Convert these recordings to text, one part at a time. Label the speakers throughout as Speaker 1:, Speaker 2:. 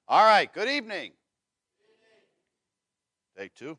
Speaker 1: All right, good evening. Take two.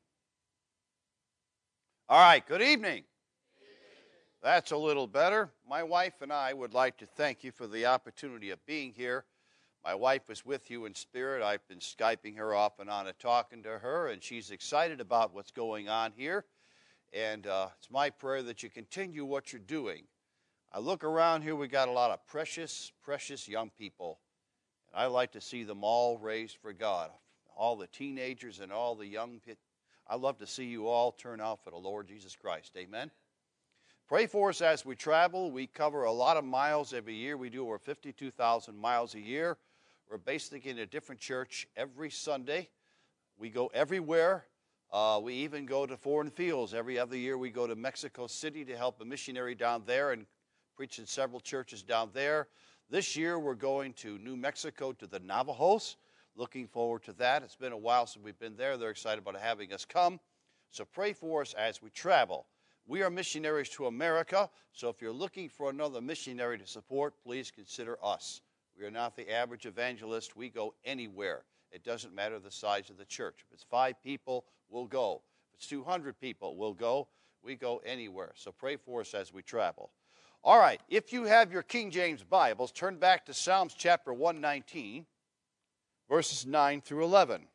Speaker 1: All right, good evening. That's a little better. My wife and I would like to thank you for the opportunity of being here. My wife is with you in spirit. I've been Skyping her off and on and talking to her, and she's excited about what's going on here. And it's my prayer that you continue what you're doing. I look around here, we got a lot of precious, precious young people. And I like to see them all raised for God. All the teenagers and all the young people. I love to see you all turn out for the Lord Jesus Christ. Amen. Pray for us as we travel. We cover a lot of miles every year. We do over 52,000 miles a year. We're basically in a different church every Sunday. We go everywhere. We even go to foreign fields. Every other year we go to Mexico City to help a missionary down there and preach in several churches down there. This year we're going to New Mexico to the Navajos. Looking forward to that. It's been a while since we've been there. They're excited about having us come. So pray for us as we travel. We are missionaries to America, so if you're looking for another missionary to support, please consider us. We are not the average evangelist. We go anywhere. It doesn't matter the size of the church. If it's 5 people, we'll go. If it's 200 people, we'll go. We go anywhere. So pray for us as we travel. All right, if you have your King James Bibles, turn back to Psalms chapter 119, verses 9 through 11.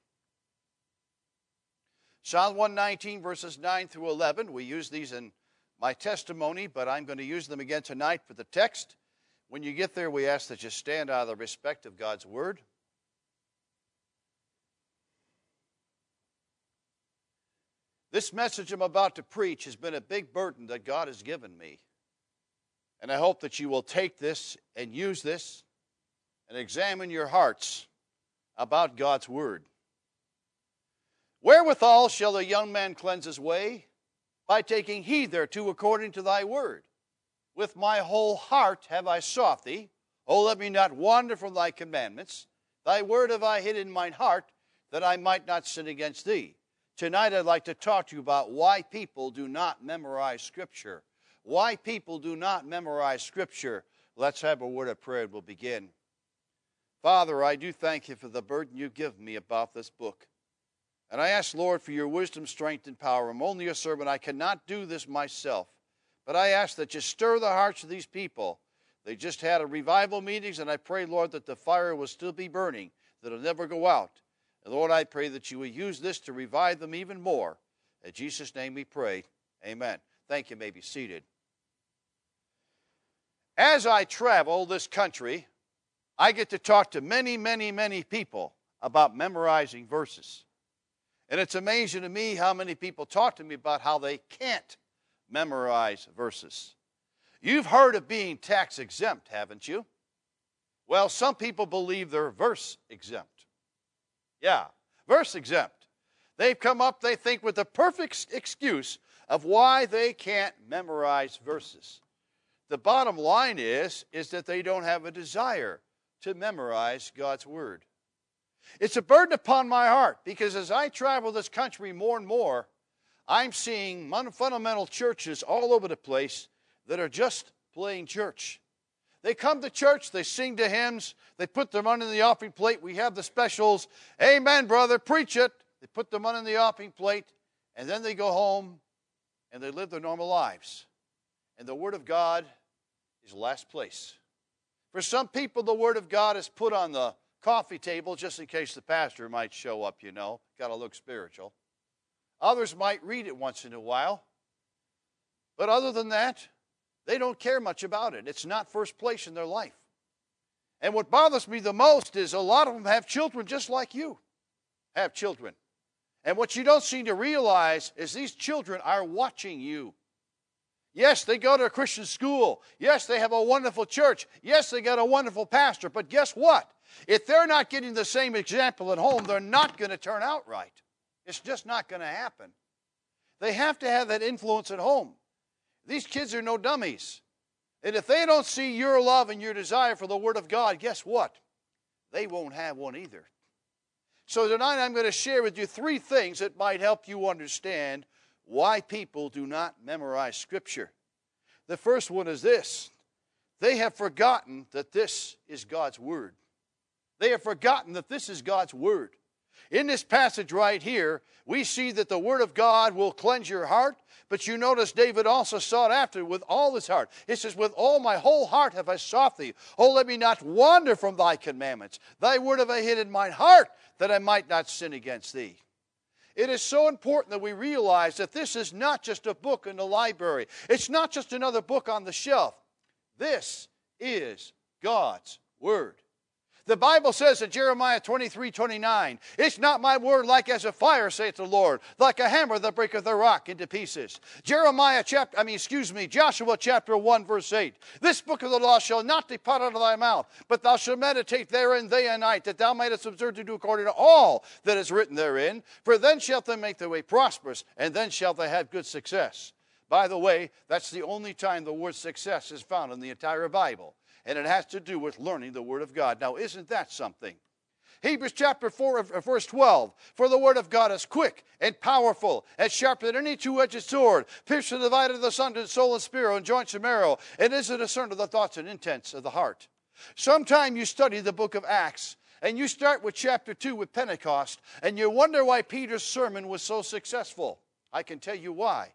Speaker 1: Psalm 119, verses 9 through 11. We use these in my testimony, but I'm going to use them again tonight for the text. When you get there, we ask that you stand out of the respect of God's word. This message I'm about to preach has been a big burden that God has given me. And I hope that you will take this and use this and examine your hearts about God's word. Wherewithal shall a young man cleanse his way? By taking heed thereto according to thy word. With my whole heart have I sought thee. O let me not wander from thy commandments. Thy word have I hid in mine heart, that I might not sin against thee. Tonight I'd like to talk to you about why people do not memorize Scripture. Why people do not memorize Scripture. Let's have a word of prayer and we'll begin. Father, I do thank you for the burden you've given me about this book. And I ask, Lord, for your wisdom, strength, and power. I'm only a servant. I cannot do this myself. But I ask that you stir the hearts of these people. They just had a revival meetings, and I pray, Lord, that the fire will still be burning, that it'll never go out. And Lord, I pray that you will use this to revive them even more. In Jesus' name we pray. Amen. Thank you. You may be seated. As I travel this country, I get to talk to many, many, many people about memorizing verses. And it's amazing to me how many people talk to me about how they can't memorize verses. You've heard of being tax exempt, haven't you? Well, some people believe they're verse exempt. Yeah, verse exempt. They've come up, they think, with the perfect excuse of why they can't memorize verses. The bottom line is that they don't have a desire to memorize God's word. It's a burden upon my heart because as I travel this country more and more, I'm seeing fundamental churches all over the place that are just playing church. They come to church, they sing the hymns, they put their money in the offering plate. We have the specials. Amen, brother, preach it. They put their money in the offering plate, and then they go home and they live their normal lives. And the Word of God is last place. For some people, the Word of God is put on the coffee table just in case the pastor might show up, you know. Got to look spiritual. Others might read it once in a while. But other than that, they don't care much about it. It's not first place in their life. And what bothers me the most is a lot of them have children just like you have children. And what you don't seem to realize is these children are watching you. Yes, they go to a Christian school. Yes, they have a wonderful church. Yes, they got a wonderful pastor. But guess what? If they're not getting the same example at home, they're not going to turn out right. It's just not going to happen. They have to have that influence at home. These kids are no dummies. And if they don't see your love and your desire for the Word of God, guess what? They won't have one either. So tonight I'm going to share with you 3 things that might help you understand why people do not memorize Scripture. The first one is this. They have forgotten that this is God's Word. They have forgotten that this is God's Word. In this passage right here, we see that the Word of God will cleanse your heart, but you notice David also sought after with all his heart. It says, with all my whole heart have I sought thee. Oh, let me not wander from thy commandments. Thy word have I hid in mine heart, that I might not sin against thee. It is so important that we realize that this is not just a book in the library. It's not just another book on the shelf. This is God's Word. The Bible says in Jeremiah 23:29, it's not my word like as a fire, saith the Lord, like a hammer that breaketh a rock into pieces. Joshua chapter 1, verse 8. This book of the law shall not depart out of thy mouth, but thou shalt meditate therein day and night, that thou mightest observe to do according to all that is written therein. For then shalt thou make thy way prosperous, and then shalt thou have good success. By the way, that's the only time the word success is found in the entire Bible. And it has to do with learning the Word of God. Now, isn't that something? Hebrews chapter 4, verse 12. For the Word of God is quick and powerful, and sharper than any two-edged sword, piercing the divider of the asunder, soul and spirit, and joints and marrow, and is a discerner of the thoughts and intents of the heart. Sometime you study the book of Acts, and you start with chapter 2 with Pentecost, and you wonder why Peter's sermon was so successful. I can tell you why.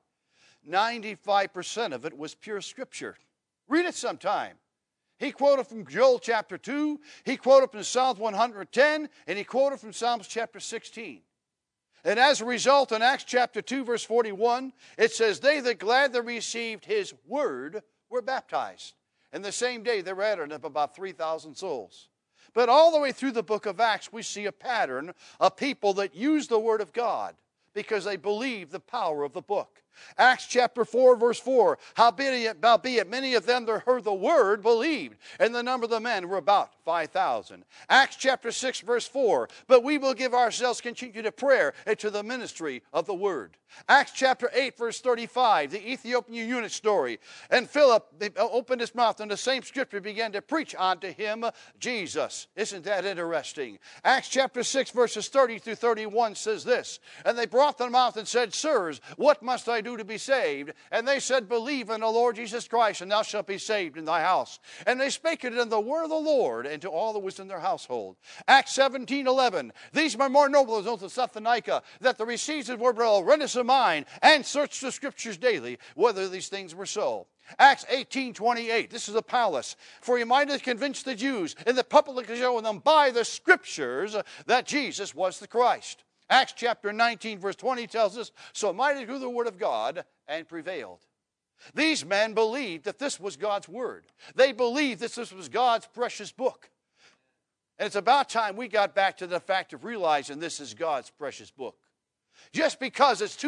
Speaker 1: 95% of it was pure Scripture. Read it sometime. He quoted from Joel chapter 2, he quoted from Psalms 110, and he quoted from Psalms chapter 16. And as a result, in Acts chapter 2, verse 41, it says, they that gladly received his word were baptized. And the same day they were added up about 3,000 souls. But all the way through the book of Acts, we see a pattern of people that use the word of God because they believe the power of the book. Acts chapter 4, verse 4, howbeit many of them that heard the word believed, and the number of the men were about 5,000. Acts chapter 6, verse 4, but we will give ourselves continue to prayer and to the ministry of the word. Acts chapter 8, verse 35, the Ethiopian eunuch story. And Philip opened his mouth, and the same scripture began to preach unto him Jesus. Isn't that interesting? Acts chapter 6, verses 30 through 31 says this, and they brought them out and said, sirs, what must I do to be saved? And they said, believe in the Lord Jesus Christ, and thou shalt be saved in thy house. And they spake it in the word of the Lord, and to all that was in their household. Acts 17:11, these are more noble than those of Thessalonica, that the received his word well, readiness of mind, and searched the scriptures daily, whether these things were so. Acts 18:28, this is a palace. For he might have convinced the Jews, and the public showing them by the scriptures that Jesus was the Christ. Acts chapter 19, verse 20 tells us, so mighty grew the word of God and prevailed. These men believed that this was God's word. They believed that this was God's precious book. And it's about time we got back to the fact of realizing this is God's precious book. Just because it's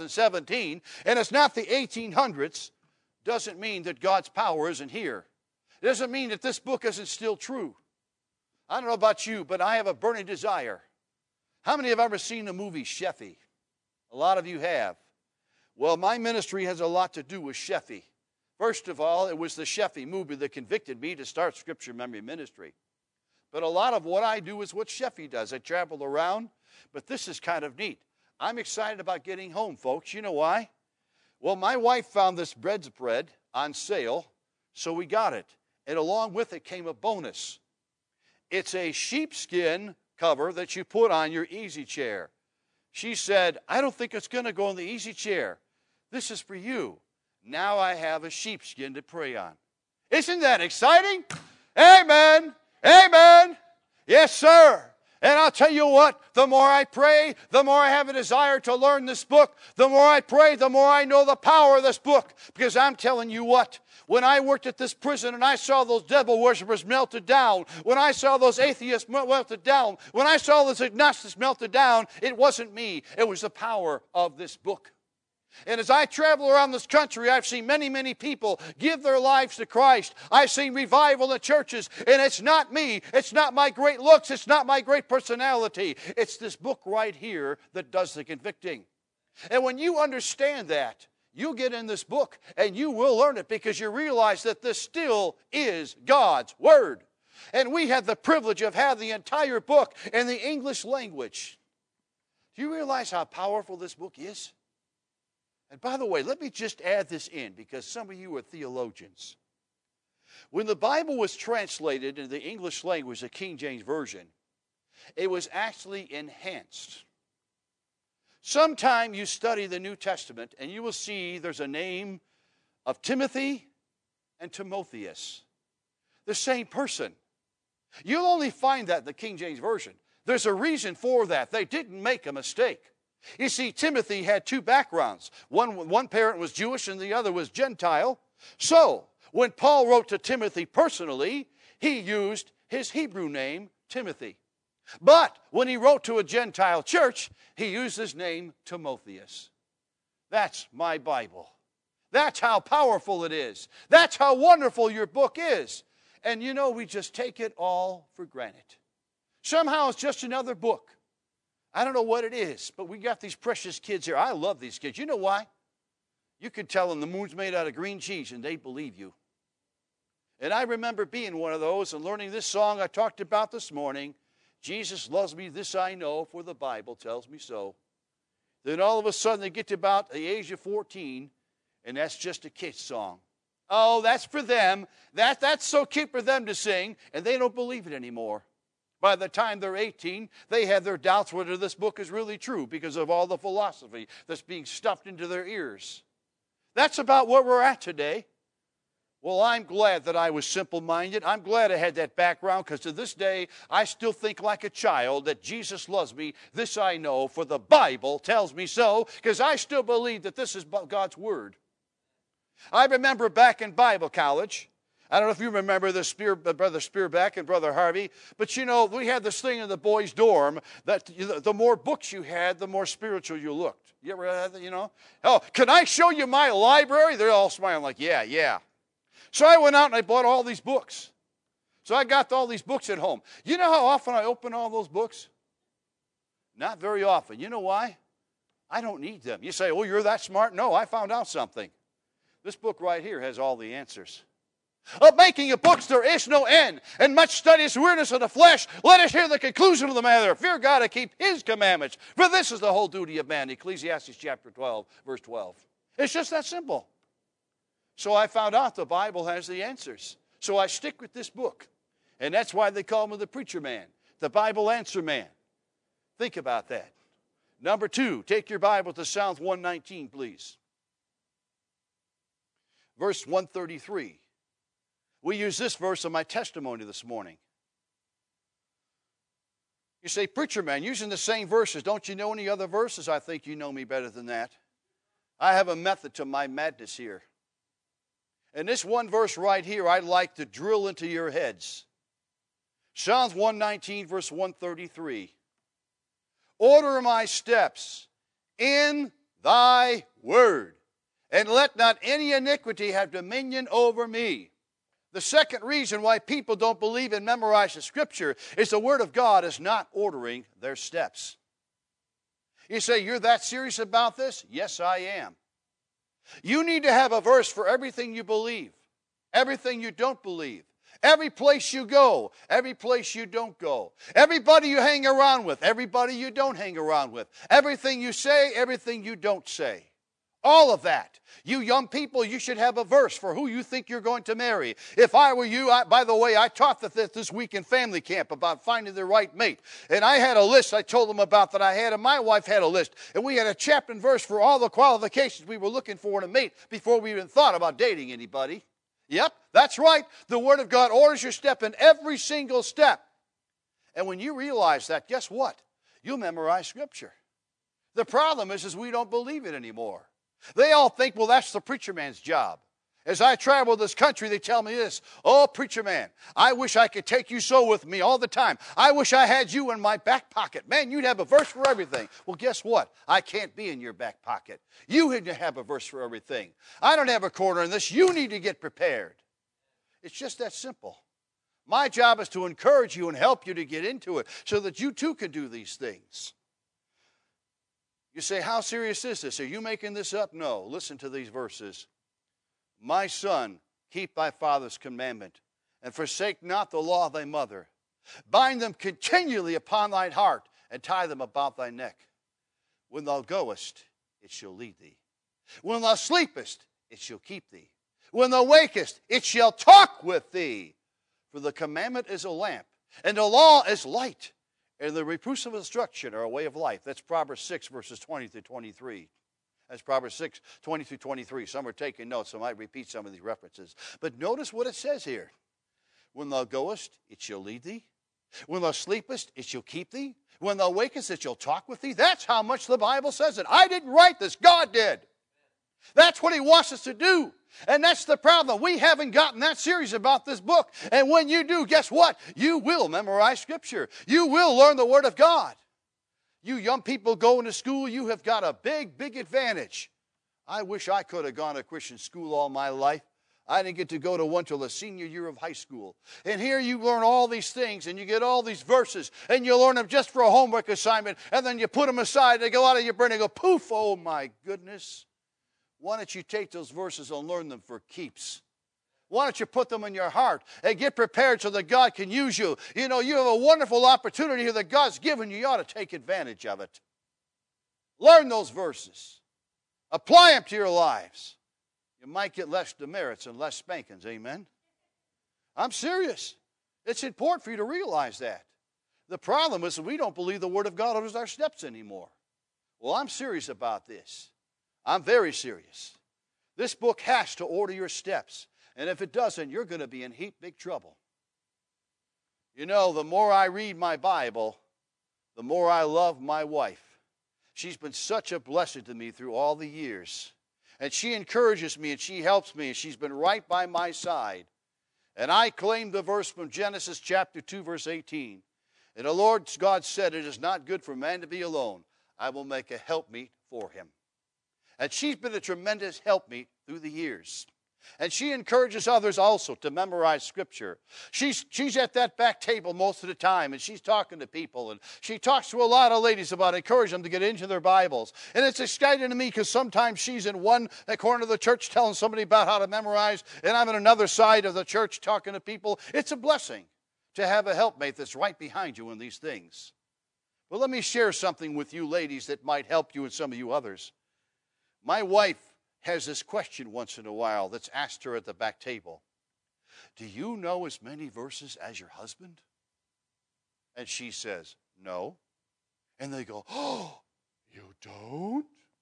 Speaker 1: 2017 and it's not the 1800s doesn't mean that God's power isn't here. It doesn't mean that this book isn't still true. I don't know about you, but I have a burning desire. How many have ever seen the movie Sheffy? A lot of you have. Well, my ministry has a lot to do with Sheffy. First of all, it was the Sheffy movie that convicted me to start Scripture Memory Ministry. But a lot of what I do is what Sheffy does. I travel around, but this is kind of neat. I'm excited about getting home, folks. You know why? Well, my wife found this bread on sale, so we got it. And along with it came a bonus. It's a sheepskin cover that you put on your easy chair. She said, I don't think it's going to go in the easy chair. This is for you. Now I have a sheepskin to pray on. Isn't that exciting? Amen. Amen. Yes, sir. And I'll tell you what, the more I pray, the more I have a desire to learn this book. The more I pray, the more I know the power of this book. Because I'm telling you what, when I worked at this prison and I saw those devil worshipers melted down, when I saw those atheists melted down, when I saw those agnostics melted down, it wasn't me. It was the power of this book. And as I travel around this country, I've seen many, many people give their lives to Christ. I've seen revival in the churches, and it's not me. It's not my great looks. It's not my great personality. It's this book right here that does the convicting. And when you understand that, you get in this book, and you will learn it because you realize that this still is God's Word. And we have the privilege of having the entire book in the English language. Do you realize how powerful this book is? And by the way, let me just add this in because some of you are theologians. When the Bible was translated into the English language, the King James Version, it was actually enhanced. Sometime you study the New Testament and you will see there's a name of Timothy and Timotheus. The same person. You'll only find that in the King James Version. There's a reason for that. They didn't make a mistake. You see, Timothy had two backgrounds. One parent was Jewish and the other was Gentile. So, when Paul wrote to Timothy personally, he used his Hebrew name, Timothy. But when he wrote to a Gentile church, he used his name, Timotheus. That's my Bible. That's how powerful it is. That's how wonderful your book is. And you know, we just take it all for granted. Somehow it's just another book. I don't know what it is, but we got these precious kids here. I love these kids. You know why? You can tell them the moon's made out of green cheese and they believe you. And I remember being one of those and learning this song I talked about this morning. Jesus loves me, this I know, for the Bible tells me so. Then all of a sudden they get to about the age of 14, and that's just a kid's song. Oh, that's for them. That's so cute for them to sing, and they don't believe it anymore. By the time they're 18, they have their doubts whether this book is really true because of all the philosophy that's being stuffed into their ears. That's about where we're at today. Well, I'm glad that I was simple-minded. I'm glad I had that background because to this day, I still think like a child that Jesus loves me. This I know, for the Bible tells me so, because I still believe that this is God's Word. I remember back in Bible college, I don't know if you remember this, Brother Spearback and Brother Harvey, but you know, we had this thing in the boys' dorm that the more books you had, the more spiritual you looked. You ever had that, you know? Oh, can I show you my library? They're all smiling like, yeah. So I went out and I bought all these books. So I got all these books at home. You know how often I open all those books? Not very often. You know why? I don't need them. You say, oh, you're that smart? No, I found out something. This book right here has all the answers. Of making of books there is no end, and much study is weariness of the flesh. Let us hear the conclusion of the matter. Fear God and keep His commandments, for this is the whole duty of man. Ecclesiastes chapter 12, verse 12. It's just that simple. So I found out the Bible has the answers. So I stick with this book. And that's why they call me the preacher man, the Bible answer man. Think about that. Number 2, take your Bible to Psalms 119, please. Verse 133. We use this verse in my testimony this morning. You say, preacher man, using the same verses, don't you know any other verses? I think you know me better than that. I have a method to my madness here. And this one verse right here, I'd like to drill into your heads. Psalms 119, verse 133. Order my steps in thy word, and let not any iniquity have dominion over me. The second reason why people don't believe and memorize the Scripture is the Word of God is not ordering their steps. You say, you're that serious about this? Yes, I am. You need to have a verse for everything you believe, everything you don't believe, every place you go, every place you don't go, everybody you hang around with, everybody you don't hang around with, everything you say, everything you don't say. All of that. You young people, you should have a verse for who you think you're going to marry. If I were you, by the way, I taught this week in family camp about finding the right mate. And I had a list I told them about that I had, and my wife had a list. And we had a chapter and verse for all the qualifications we were looking for in a mate before we even thought about dating anybody. Yep, that's right. The Word of God orders your step in every single step. And when you realize that, guess what? You'll memorize Scripture. The problem is we don't believe it anymore. They all think, well, that's the preacher man's job. As I travel this country, they tell me this, oh, preacher man, I wish I could take you so with me all the time. I wish I had you in my back pocket. Man, you'd have a verse for everything. Well, guess what? I can't be in your back pocket. You need to have a verse for everything. I don't have a corner in this. You need to get prepared. It's just that simple. My job is to encourage you and help you to get into it so that you too can do these things. You say, how serious is this? Are you making this up? No. Listen to these verses. My son, keep thy father's commandment, and forsake not the law of thy mother. Bind them continually upon thine heart, and tie them about thy neck. When thou goest, it shall lead thee. When thou sleepest, it shall keep thee. When thou wakest, it shall talk with thee. For the commandment is a lamp, and the law is light, and the reproofs of instruction are a way of life. That's Proverbs 6, verses 20 through 23. That's Proverbs 6, 20 through 23. Some are taking notes, so I might repeat some of these references. But notice what it says here. When thou goest, it shall lead thee. When thou sleepest, it shall keep thee. When thou wakest, it shall talk with thee. That's how much the Bible says it. I didn't write this. God did. That's what he wants us to do. And that's the problem. We haven't gotten that serious about this book. And when you do, guess what? You will memorize Scripture. You will learn the Word of God. You young people going to school, you have got a big, big advantage. I wish I could have gone to Christian school all my life. I didn't get to go to one till the senior year of high school. And here you learn all these things, and you get all these verses, and you learn them just for a homework assignment, and then you put them aside, they go out of your brain, and go, poof, oh my goodness. Why don't you take those verses and learn them for keeps? Why don't you put them in your heart and get prepared so that God can use you? You know, you have a wonderful opportunity here that God's given you. You ought to take advantage of it. Learn those verses. Apply them to your lives. You might get less demerits and less spankings, amen? I'm serious. It's important for you to realize that. The problem is that we don't believe the Word of God orders our steps anymore. Well, I'm serious about this. I'm very serious. This book has to order your steps. And if it doesn't, you're going to be in heap big trouble. You know, the more I read my Bible, the more I love my wife. She's been such a blessing to me through all the years. And she encourages me and she helps me. And she's been right by my side. And I claim the verse from Genesis chapter 2, verse 18. And the Lord God said, it is not good for man to be alone. I will make a helpmeet for him. And she's been a tremendous helpmeet through the years. And she encourages others also to memorize Scripture. She's at that back table most of the time, and she's talking to people. And she talks to a lot of ladies about encouraging them to get into their Bibles. And it's exciting to me because sometimes she's in one corner of the church telling somebody about how to memorize, and I'm in another side of the church talking to people. It's a blessing to have a helpmate that's right behind you in these things. But let me share something with you ladies that might help you and some of you others. My wife has this question once in a while that's asked her at the back table. Do you know as many verses as your husband? And she says, no. And they go, oh, you don't?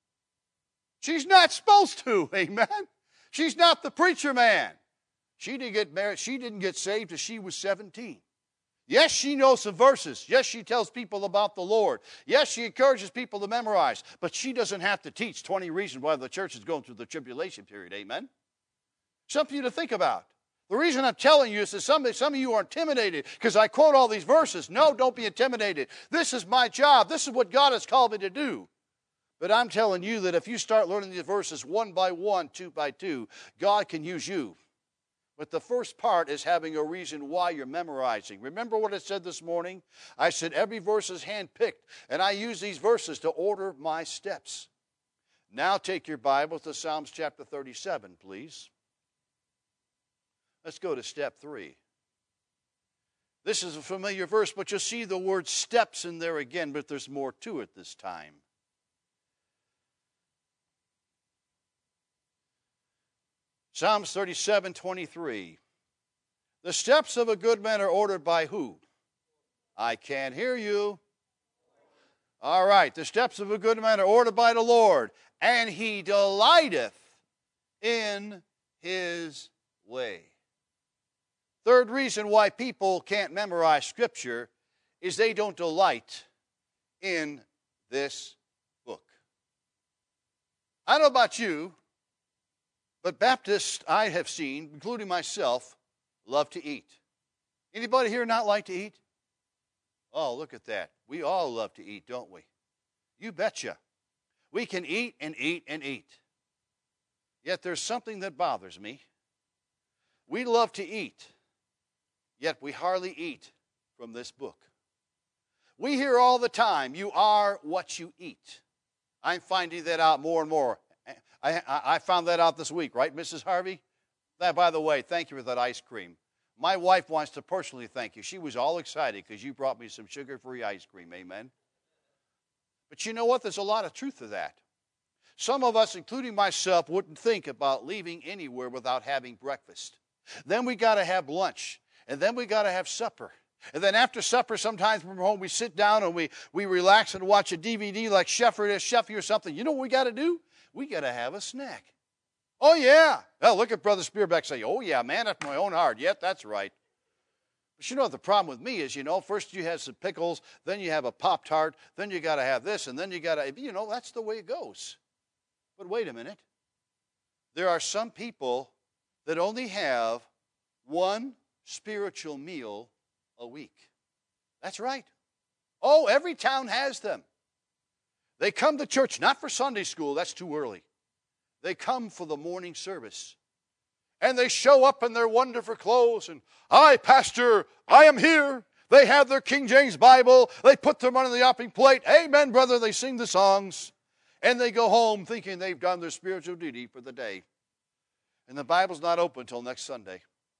Speaker 1: She's not supposed to, amen? She's not the preacher man. She didn't get married. She didn't get saved till she was 17. Yes, she knows some verses. Yes, she tells people about the Lord. Yes, she encourages people to memorize. But she doesn't have to teach 20 reasons why the church is going through the tribulation period. Amen? Something to think about. The reason I'm telling you is that some of you are intimidated because I quote all these verses. No, don't be intimidated. This is my job. This is what God has called me to do. But I'm telling you that if you start learning these verses one by one, two by two, God can use you. But the first part is having a reason why you're memorizing. Remember what I said this morning? I said every verse is handpicked, and I use these verses to order my steps. Now take your Bibles to Psalms chapter 37, please. Let's go to step 3. This is a familiar verse, but you'll see the word steps in there again, but there's more to it this time. Psalms 37:23. The steps of a good man are ordered by who? I can't hear you. All right. The steps of a good man are ordered by the Lord, and he delighteth in his way. Third reason why people can't memorize Scripture is they don't delight in this book. I don't know about you, but Baptists I have seen, including myself, love to eat. Anybody here not like to eat? Oh, look at that. We all love to eat, don't we? You betcha. We can eat and eat and eat. Yet there's something that bothers me. We love to eat, yet we hardly eat from this book. We hear all the time, you are what you eat. I'm finding that out more and more. I found that out this week, right, Mrs. Harvey? That, by the way, thank you for that ice cream. My wife wants to personally thank you. She was all excited because you brought me some sugar-free ice cream, amen? But you know what? There's a lot of truth to that. Some of us, including myself, wouldn't think about leaving anywhere without having breakfast. Then we got to have lunch, and then we got to have supper. And then after supper, sometimes from home, we sit down and we relax and watch a DVD like Sheffy or something. You know what we got to do? We got to have a snack. Oh, yeah. Well, look at Brother Spearbeck say, oh, yeah, man, after my own heart. Yep, that's right. But you know, the problem with me is, first you have some pickles, then you have a Pop-Tart, then you got to have this, and then you got to, that's the way it goes. But wait a minute. There are some people that only have one spiritual meal a week. That's right. Oh, every town has them. They come to church, not for Sunday school, that's too early. They come for the morning service. And they show up in their wonderful clothes, and, "Hi, Pastor, I am here." They have their King James Bible. They put their money on the offering plate. Amen, brother. They sing the songs. And they go home thinking they've done their spiritual duty for the day. And the Bible's not open until next Sunday.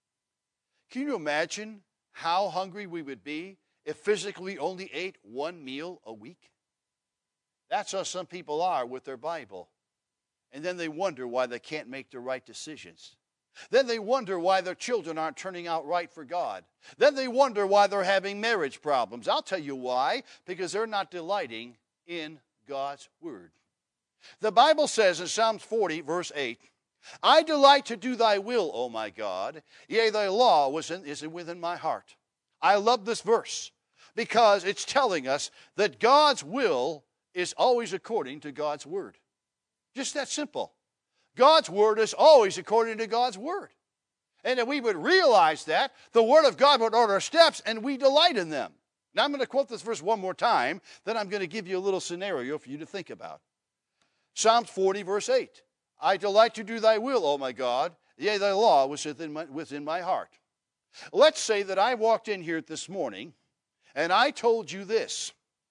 Speaker 1: Can you imagine how hungry we would be if physically only ate one meal a week? That's how some people are with their Bible. And then they wonder why they can't make the right decisions. Then they wonder why their children aren't turning out right for God. Then they wonder why they're having marriage problems. I'll tell you why. Because they're not delighting in God's Word. The Bible says in Psalms 40, verse 8, "I delight to do thy will, O my God. Yea, thy law is within my heart." I love this verse because it's telling us that God's will is always according to God's Word. Just that simple. God's Word is always according to God's Word. And if we would realize that, the Word of God would order our steps, and we delight in them. Now I'm going to quote this verse one more time, then I'm going to give you a little scenario for you to think about. Psalms 40, verse 8. "I delight to do thy will, O my God. Yea, thy law was within my heart." Let's say that I walked in here this morning, and I told you this.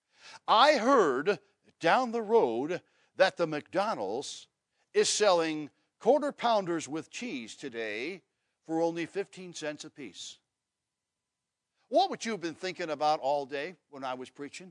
Speaker 1: I heard down the road that the McDonald's is selling quarter pounders with cheese today for only 15 cents a piece. What would you have been thinking about all day when I was preaching?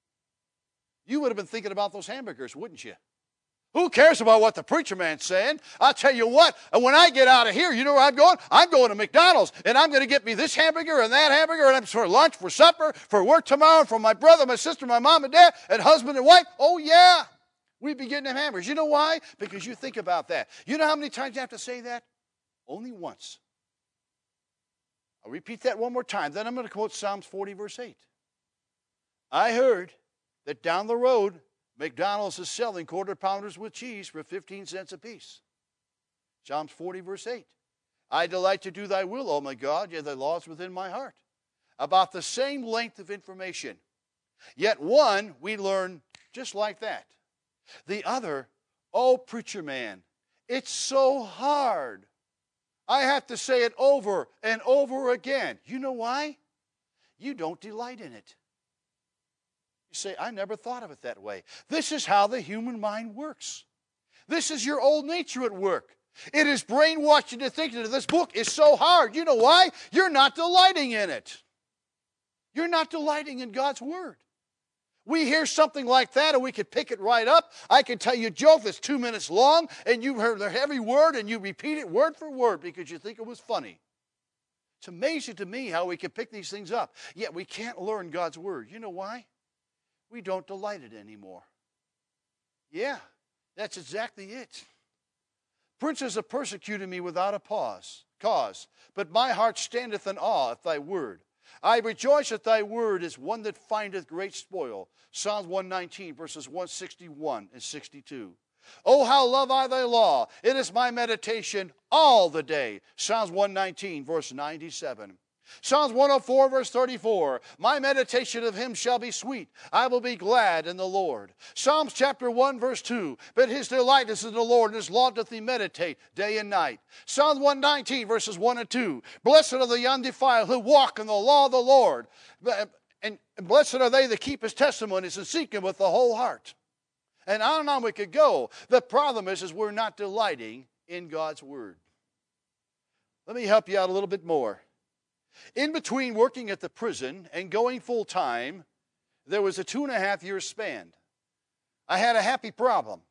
Speaker 1: You would have been thinking about those hamburgers, wouldn't you? Who cares about what the preacher man's saying? I'll tell you what, when I get out of here, you know where I'm going? I'm going to McDonald's, and I'm going to get me this hamburger and that hamburger, and I'm for lunch, for supper, for work tomorrow, for my brother, my sister, my mom and dad, and husband and wife. Oh, yeah. We'd be getting them hamburgers. You know why? Because you think about that. You know how many times you have to say that? Only once. I'll repeat that one more time. Then I'm going to quote Psalms 40, verse 8. I heard that down the road, McDonald's is selling quarter pounders with cheese for 15 cents apiece. Psalms 40, verse 8. I delight to do thy will, O my God, yea, thy law is within my heart. About the same length of information. Yet one we learn just like that. The other, oh, preacher man, it's so hard. I have to say it over and over again. You know why? You don't delight in it. You say, I never thought of it that way. This is how the human mind works. This is your old nature at work. It is brainwashed into thinking that this book is so hard. You know why? You're not delighting in it. You're not delighting in God's Word. We hear something like that and we could pick it right up. I can tell you a joke that's 2 minutes long and you've heard every word and you repeat it word for word because you think it was funny. It's amazing to me how we can pick these things up. Yet we can't learn God's Word. You know why? We don't delight in it anymore. Yeah, that's exactly it. Princes have persecuted me without a cause, but my heart standeth in awe at thy word. I rejoice at thy word as one that findeth great spoil. Psalms 119, verses 161 and 62. Oh, how love I thy law. It is my meditation all the day. Psalms 119, verse 97. Psalms 104, verse 34. My meditation of him shall be sweet. I will be glad in the Lord. Psalms chapter 1, verse 2. But his delight is in the Lord, and his law doth he meditate day and night. Psalms 119, verses 1 and 2. Blessed are the undefiled who walk in the law of the Lord. And blessed are they that keep his testimonies and seek him with the whole heart. And on we could go. The problem is we're not delighting in God's word. Let me help you out a little bit more. In between working at the prison and going full time, there was a 2.5 year span. I had a happy problem.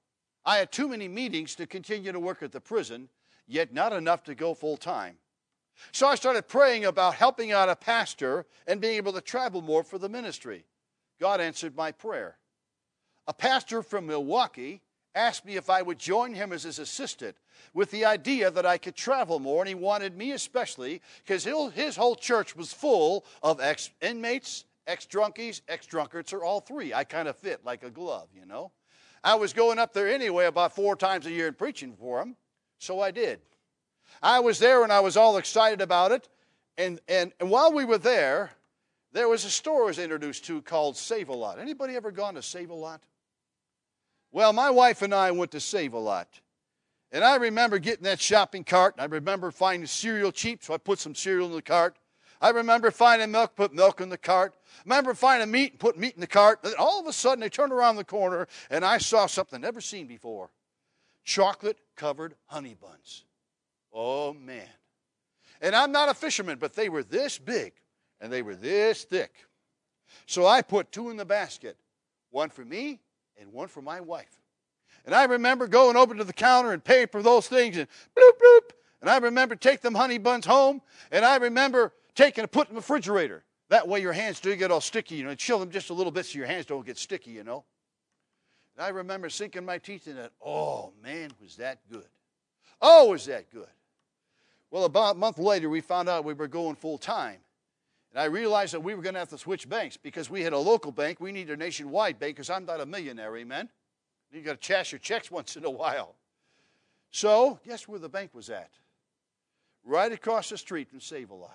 Speaker 1: I had too many meetings to continue to work at the prison, yet not enough to go full time. So I started praying about helping out a pastor and being able to travel more for the ministry. God answered my prayer. A pastor from Milwaukee asked me if I would join him as his assistant with the idea that I could travel more, and he wanted me especially because his whole church was full of ex-inmates, ex-drunkies, ex-drunkards, or all three. I kind of fit like a glove, you know. I was going up there anyway about 4 times a year and preaching for him, so I did. I was there and I was all excited about it, and while we were there was a store I was introduced to called Save-A-Lot. Anybody ever gone to Save-A-Lot? Well, my wife and I went to Save-A-Lot. And I remember getting that shopping cart. And I remember finding cereal cheap, so I put some cereal in the cart. I remember finding milk, put milk in the cart. I remember finding meat and put meat in the cart. And all of a sudden, they turned around the corner, and I saw something I'd never seen before. Chocolate-covered honey buns. Oh, man. And I'm not a fisherman, but they were this big, and they were this thick. So I put 2 in the basket, one for me and one for my wife. And I remember going over to the counter and paying for those things and bloop, bloop. And I remember taking them honey buns home. And I remember taking and putting them in the refrigerator. That way your hands don't get all sticky, you know, and chill them just a little bit so your hands don't get sticky, you know. And I remember sinking my teeth in that. Oh, man, was that good. Oh, was that good. Well, about a month later, we found out we were going full time. And I realized that we were going to have to switch banks because we had a local bank. We need a nationwide bank because I'm not a millionaire, amen? You got to cash your checks once in a while. So, guess where the bank was at? Right across the street from Save-A-Lot.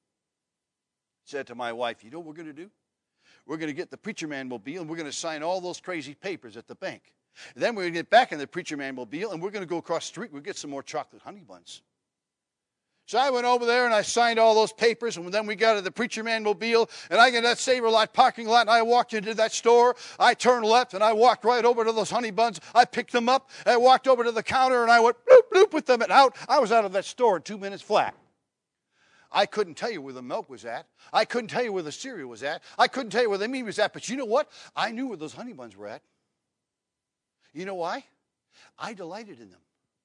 Speaker 1: Said to my wife, you know what we're going to do? We're going to get the Preacher Man mobile and we're going to sign all those crazy papers at the bank. And then we're going to get back in the Preacher Man mobile and we're going to go across the street and we'll get some more chocolate honey buns. So I went over there and I signed all those papers, and then we got to the Preacher Man mobile, and I got that Save-A-Lot parking lot, and I walked into that store. I turned left, and I walked right over to those honey buns. I picked them up. I walked over to the counter, and I went bloop, bloop with them and out. I was out of that store in 2 minutes flat. I couldn't tell you where the milk was at. I couldn't tell you where the cereal was at. I couldn't tell you where the meat was at, but you know what? I knew where those honey buns were at. You know why? I delighted in them.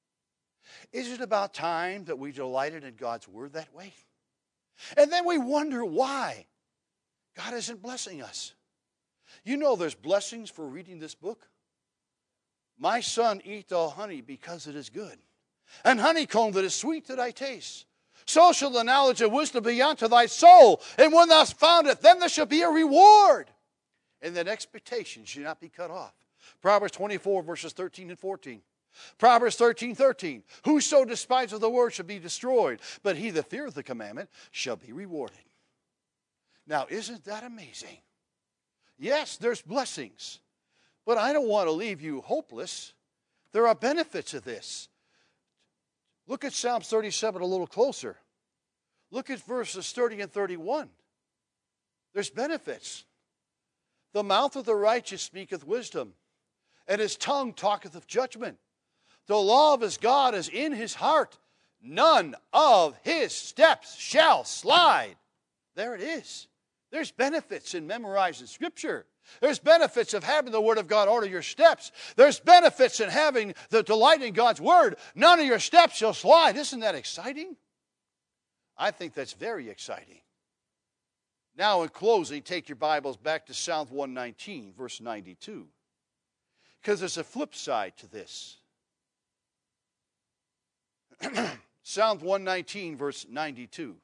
Speaker 1: Is it about time that we delighted in God's word that way? And then we wonder why God isn't blessing us. You know there's blessings for reading this book. My son eat all honey because it is good, and honeycomb that is sweet that I taste. So shall the knowledge of wisdom be unto thy soul, and when thou hast found it, then there shall be a reward, and that expectation shall not be cut off. Proverbs 24, verses 13 and 14. Proverbs 13:13. Whoso despiseth the word shall be destroyed, but he that feareth the commandment shall be rewarded. Now, isn't that amazing? Yes, there's blessings, but I don't want to leave you hopeless. There are benefits of this. Look at Psalm 37 a little closer. Look at verses 30 and 31. There's benefits. The mouth of the righteous speaketh wisdom, and his tongue talketh of judgment. The law of his God is in his heart. None of his steps shall slide. There it is. There's benefits in memorizing Scripture. There's benefits of having the Word of God order your steps. There's benefits in having the delight in God's Word. None of your steps shall slide. Isn't that exciting? I think that's very exciting. Now, in closing, take your Bibles back to Psalm 119, verse 92. Because there's a flip side to this. Psalm 119, verse 92.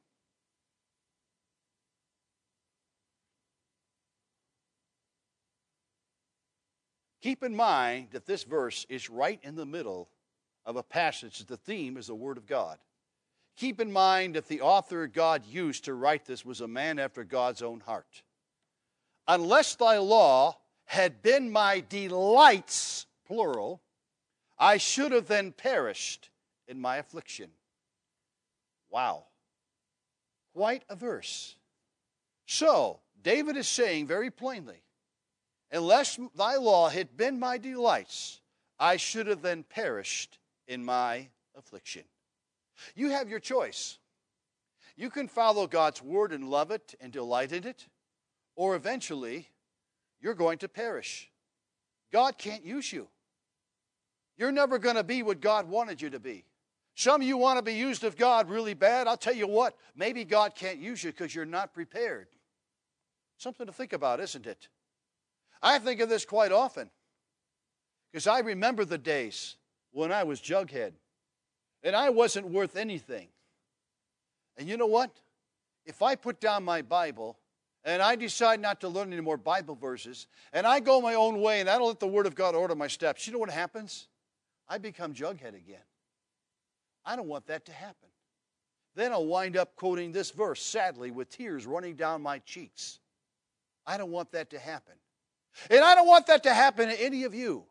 Speaker 1: Keep in mind that this verse is right in the middle of a passage. The theme is the Word of God. Keep in mind that the author God used to write this was a man after God's own heart. Unless thy law had been my delights, plural, I should have then perished in my affliction. Wow. Quite a verse. So, David is saying very plainly, unless thy law had been my delights, I should have then perished in my affliction. You have your choice. You can follow God's word and love it and delight in it, or eventually you're going to perish. God can't use you. You're never going to be what God wanted you to be. Some of you want to be used of God really bad. I'll tell you what, maybe God can't use you because you're not prepared. Something to think about, isn't it? I think of this quite often because I remember the days when I was Jughead and I wasn't worth anything. And you know what? If I put down my Bible and I decide not to learn any more Bible verses and I go my own way and I don't let the Word of God order my steps, you know what happens? I become Jughead again. I don't want that to happen. Then I'll wind up quoting this verse, sadly, with tears running down my cheeks. I don't want that to happen. And I don't want that to happen to any of you.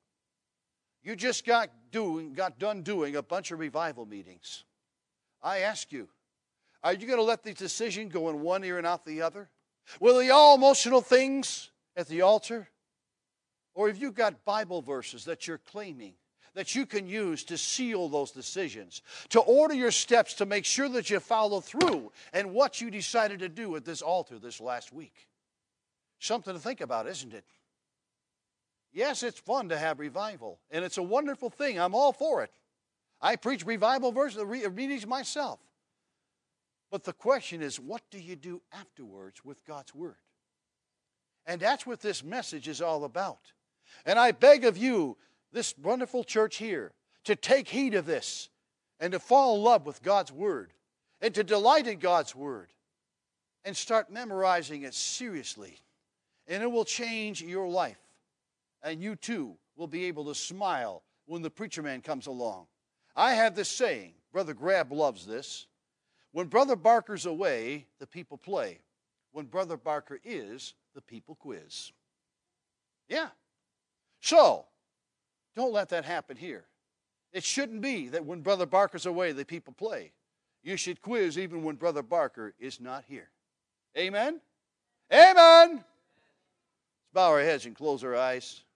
Speaker 1: You just got done doing a bunch of revival meetings. I ask you, are you going to let the decision go in one ear and out the other? Will the all emotional things at the altar? Or have you got Bible verses that you're claiming that you can use to seal those decisions, to order your steps, to make sure that you follow through and what you decided to do at this altar this last week? Something to think about, isn't it? Yes, it's fun to have revival, and it's a wonderful thing. I'm all for it. I preach revival verses, meetings myself. But the question is, what do you do afterwards with God's Word? And that's what this message is all about. And I beg of you, this wonderful church here, to take heed of this and to fall in love with God's Word and to delight in God's Word and start memorizing it seriously. And it will change your life. And you too will be able to smile when the preacher man comes along. I have this saying, Brother Grab loves this. When Brother Barker's away, the people play. When Brother Barker is, the people quiz. Yeah. So, don't let that happen here. It shouldn't be that when Brother Barker's away, the people play. You should quiz even when Brother Barker is not here. Amen? Amen! Let's bow our heads and close our eyes.